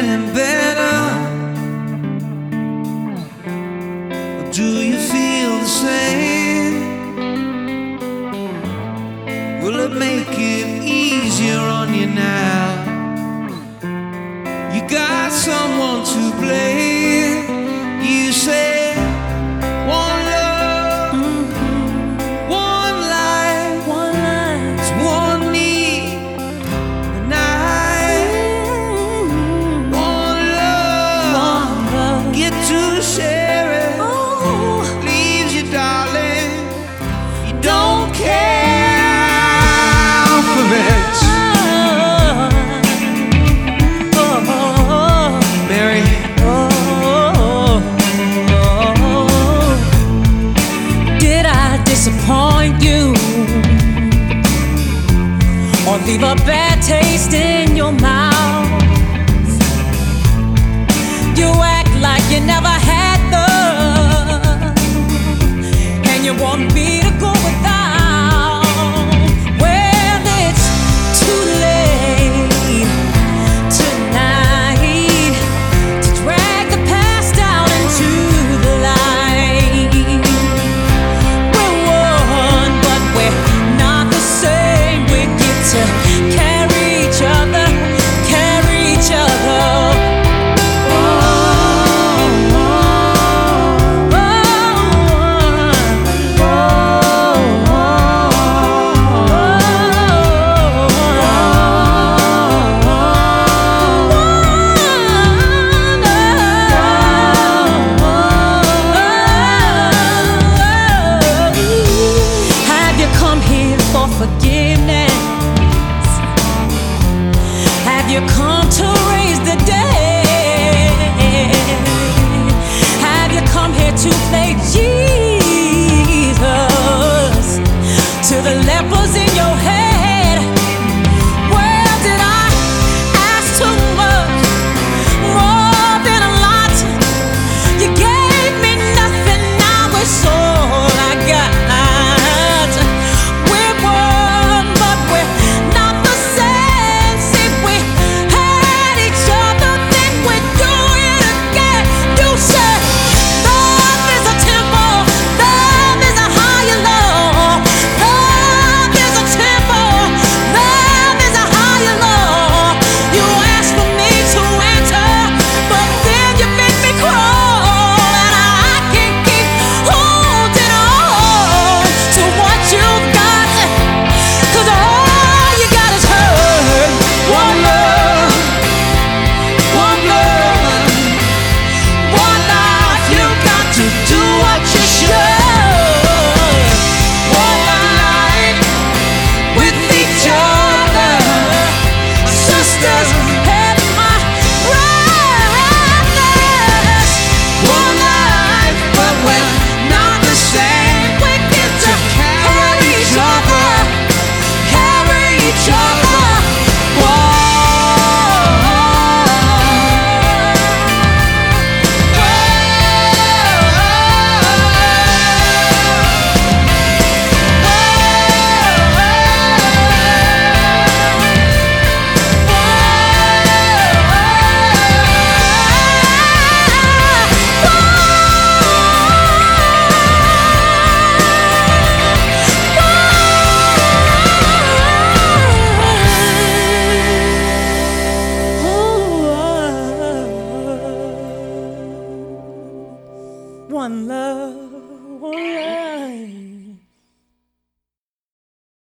getting better? Or do you feel the same? Will it make it easier on you now? You got someone to blame. You say one love, one life, it's one need, and one love, get to share it. Leaves you, darling, you don't care for it. Mary, did I disappoint you or leave a bad taste in your mouth? You act like you never had love, and you want me to go without. Well, it's too late tonight to drag the past out into the light. We're one, but we're not the same. We get to carry each other, carry each other. Forgiveness? Have you come to raise the dead? Have you come here to play Jesus to the lepers in your head? Well, did I ask too much, more than a lot? You gave me nothing, now it's all I got. One love, one life.